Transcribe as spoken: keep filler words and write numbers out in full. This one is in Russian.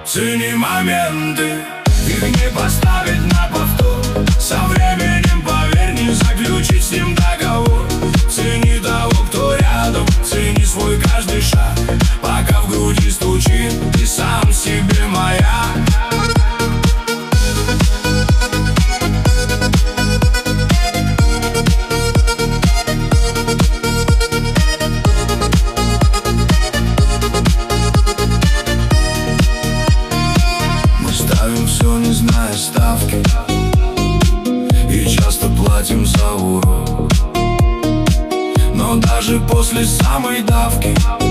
Цени моменты, их не поставить на повтор. Со временем, поверь, не заключить с ним договор. Цени того, кто рядом, цени свой каждый шаг. Пока в груди стучит, ты сам себе моя. Все не зная ставки, и часто платим за урок. Но даже после самой давки